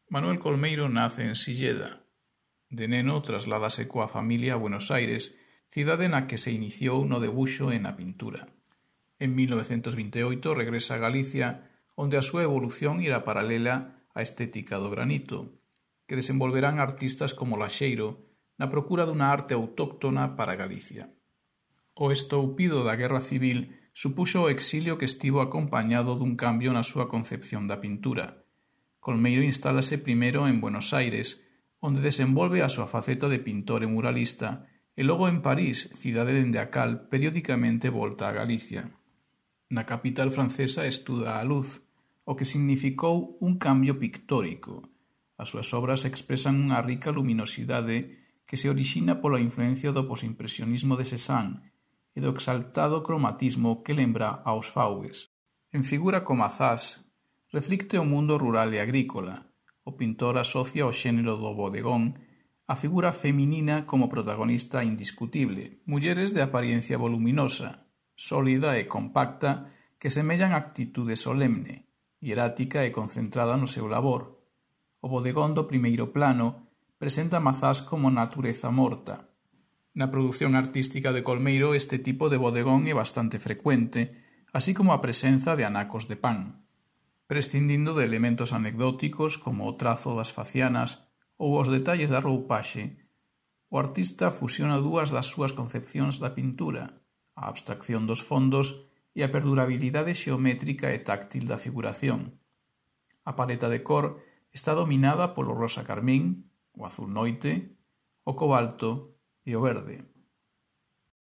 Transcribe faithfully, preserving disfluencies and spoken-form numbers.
Manuel Colmeiro nace en Silleda. De neno trasládase coa familia a Buenos Aires, cidade na que se iniciou no debuxo e na pintura. En mil novecentos vinte e oito regresa a Galicia, onde a súa evolución irá paralela á estética do granito, que desenvolverán artistas como Laxeiro na procura dunha arte autóctona para Galicia. O estoupido da Guerra Civil supuxo o exilio que estivo acompañado dun cambio na súa concepción da pintura. Colmeiro instálase primeiro en Buenos Aires, onde desenvolve a súa faceta de pintor e muralista, e logo en París, cidade dende a cal periodicamente volta a Galicia. Na capital francesa estuda a luz, o que significou un cambio pictórico. As súas obras expresan unha rica luminosidade que se orixina pola influencia do posimpresionismo de Cézanne e do exaltado cromatismo que lembra aos Fauves. En figura como Mazás, reflicte o mundo rural e agrícola. O pintor asocia o xénero do bodegón a figura feminina como protagonista indiscutible, mulleres de apariencia voluminosa, sólida e compacta que semellan actitude solemne, hierática e concentrada no seu labor. O bodegón do primeiro plano presenta Mazás como natureza morta. Na produción artística de Colmeiro este tipo de bodegón é bastante frecuente, así como a presenza de anacos de pan. Prescindindo de elementos anecdóticos como o trazo das facianas ou os detalles da roupaxe, o artista fusiona dúas das súas concepcións da pintura, a abstracción dos fondos e a perdurabilidade xeométrica e táctil da figuración. A paleta de cor está dominada polo rosa carmín, o azul noite, o cobalto e o verde.